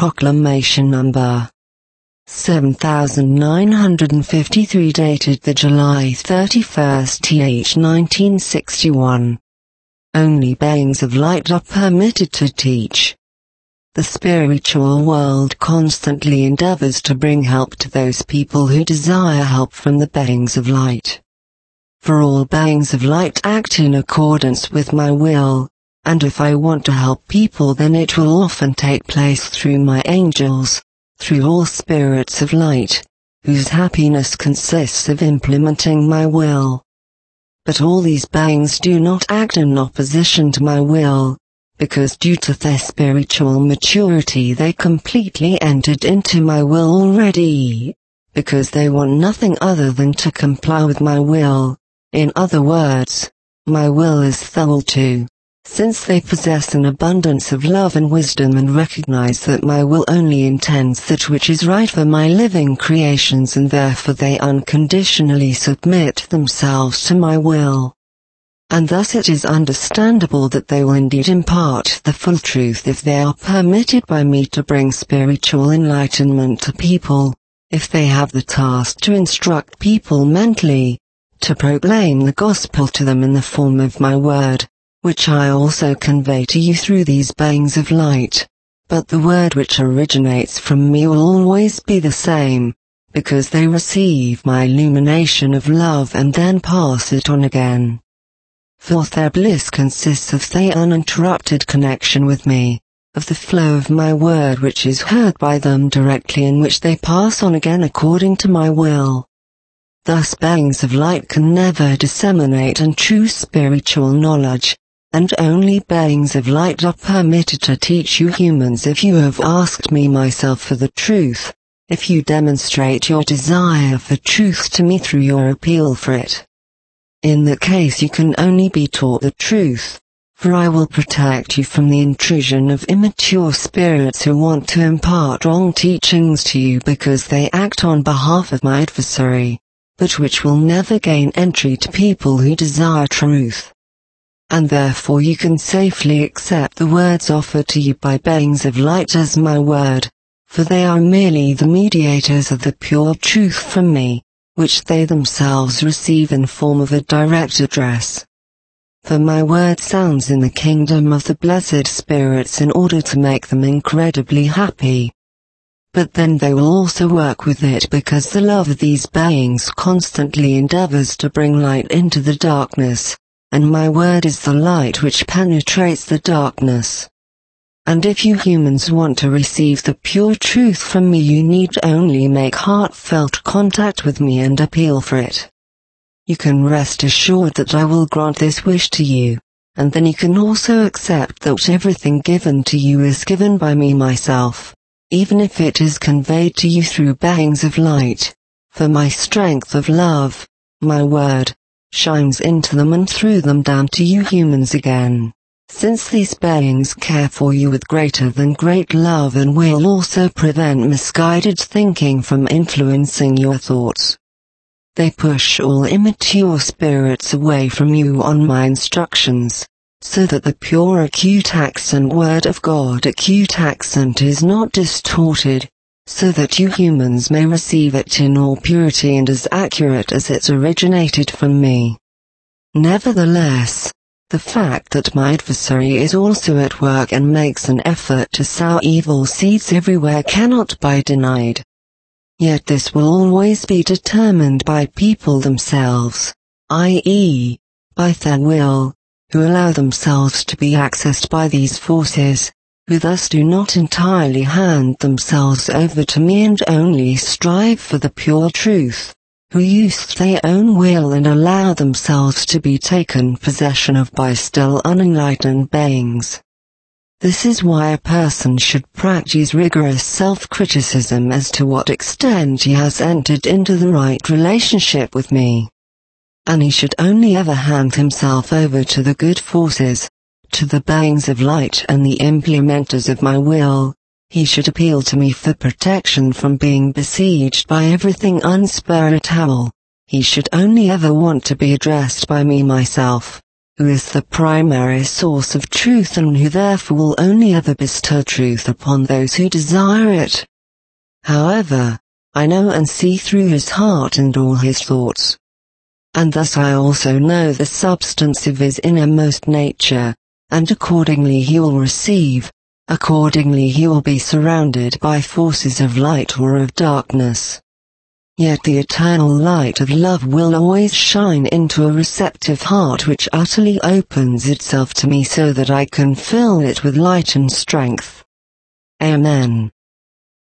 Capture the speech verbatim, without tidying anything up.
Proclamation Number seven thousand nine hundred fifty-three, dated the July thirty-first, nineteen sixty-one. Only beings of light are permitted to teach. The spiritual world constantly endeavors to bring help to those people who desire help from the beings of light. For all beings of light act in accordance with my will, and if I want to help people, then it will often take place through my angels, through all spirits of light, whose happiness consists of implementing my will. But all these beings do not act in opposition to my will, because due to their spiritual maturity they completely entered into my will already, because they want nothing other than to comply with my will. In other words, my will is Thultu. Since they possess an abundance of love and wisdom and recognize that my will only intends that which is right for my living creations, and therefore they unconditionally submit themselves to my will. And thus it is understandable that they will indeed impart the full truth if they are permitted by me to bring spiritual enlightenment to people, if they have the task to instruct people mentally, to proclaim the gospel to them in the form of my word, which I also convey to you through these beings of light. But the word which originates from me will always be the same, because they receive my illumination of love and then pass it on again. For their bliss consists of their uninterrupted connection with me, of the flow of my word which is heard by them directly and which they pass on again according to my will. Thus beings of light can never disseminate untrue spiritual knowledge, and only beings of light are permitted to teach you humans if you have asked me myself for the truth, if you demonstrate your desire for truth to me through your appeal for it. In that case you can only be taught the truth, for I will protect you from the intrusion of immature spirits who want to impart wrong teachings to you because they act on behalf of my adversary, but which will never gain entry to people who desire truth. And therefore you can safely accept the words offered to you by beings of light as my word, for they are merely the mediators of the pure truth from me, which they themselves receive in form of a direct address. For my word sounds in the kingdom of the blessed spirits in order to make them incredibly happy. But then they will also work with it because the love of these beings constantly endeavors to bring light into the darkness, and my word is the light which penetrates the darkness. And if you humans want to receive the pure truth from me, you need only make heartfelt contact with me and appeal for it. You can rest assured that I will grant this wish to you, and then you can also accept that everything given to you is given by me myself, even if it is conveyed to you through beings of light, for my strength of love, my word, shines into them and through them down to you humans again, since these beings care for you with greater than great love and will also prevent misguided thinking from influencing your thoughts. They push all immature spirits away from you on my instructions, so that the pure acute accent word of God acute accent is not distorted, so that you humans may receive it in all purity and as accurate as it originated from me. Nevertheless, the fact that my adversary is also at work and makes an effort to sow evil seeds everywhere cannot be denied. Yet this will always be determined by people themselves, that is, by their will, who allow themselves to be accessed by these forces, who thus do not entirely hand themselves over to me and only strive for the pure truth, who use their own will and allow themselves to be taken possession of by still unenlightened beings. This is why a person should practice rigorous self-criticism as to what extent he has entered into the right relationship with me. And he should only ever hand himself over to the good forces, to the beings of light and the implementers of my will. He should appeal to me for protection from being besieged by everything unspiritual. He should only ever want to be addressed by me myself, who is the primary source of truth and who therefore will only ever bestow truth upon those who desire it. However, I know and see through his heart and all his thoughts. And thus I also know the substance of his innermost nature, and accordingly he will receive, accordingly he will be surrounded by forces of light or of darkness. Yet the eternal light of love will always shine into a receptive heart which utterly opens itself to me so that I can fill it with light and strength. Amen.